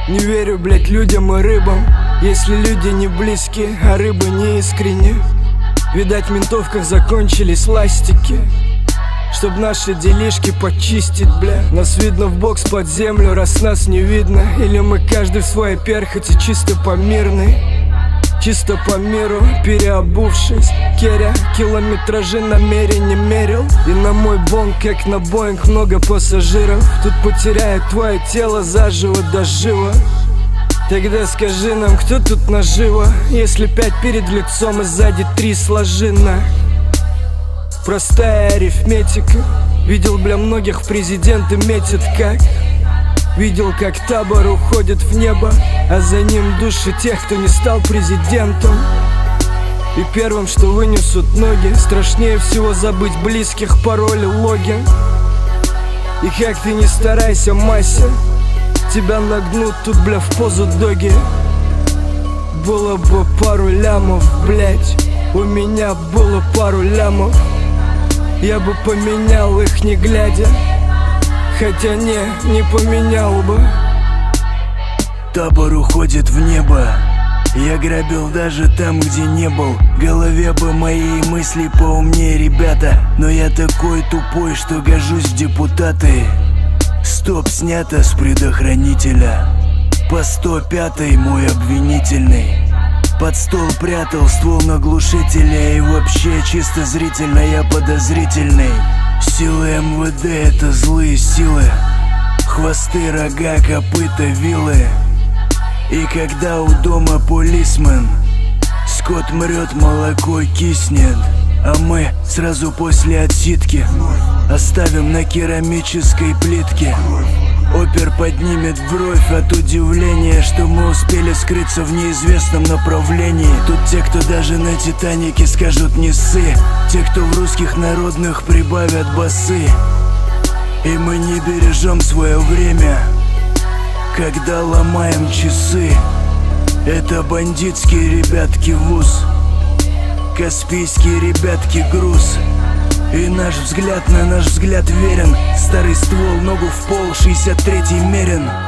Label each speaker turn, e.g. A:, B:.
A: Не верю, блять, людям и рыбам, если люди не близки, а рыбы не искренне. Видать, в ментовках закончились ластики, чтоб наши делишки почистить, бля. Нас видно в бокс под землю, раз нас не видно. Или мы каждый в своей перхоти, чисто по мирной, чисто по миру, переобувшись. Керя километражи намеренно мерил, и на мой бонг, как на Боинг, много пассажиров. Тут потеряет твое тело заживо до жива. Тогда скажи нам, кто тут наживо, если 5 перед лицом и сзади 3 сложено. Простая арифметика. Видел, бля, многих в президенты метят как. Видел, как табор уходит в небо, а за ним души тех, кто не стал президентом. И первым, что вынесут ноги, страшнее всего забыть близких, пароли, логин. И как ты не старайся, Мася, тебя нагнут тут, бля, в позу доги. Было бы пару лямов, блять, у меня было пару лямов. Я бы поменял их, не глядя, хотя не поменял бы.
B: Табор уходит в небо, я грабил даже там, где не был. В голове бы моей мысли поумнее, ребята, но я такой тупой, что гожусь в депутаты. Стоп снято с предохранителя, по 105-й мой обвинительный. Под стол прятал ствол на глушителя, и вообще чисто зрительно я подозрительный. Силы МВД — это злые силы, хвосты, рога, копыта, вилы. И когда у дома полисмен, скот мрет, молоко киснет, а мы сразу после отсидки оставим на керамической плитке. Опер поднимет бровь от удивления, что мы успели скрыться в неизвестном направлении. Тут те, кто даже на Титанике скажут не ссы, те, кто в русских народных прибавят басы. И мы не бережем свое время, когда ломаем часы. Это бандитские ребятки вуз, каспийские ребятки груз. И наш взгляд на наш взгляд верен. Старый ствол, ногу в пол, 63-й мерен.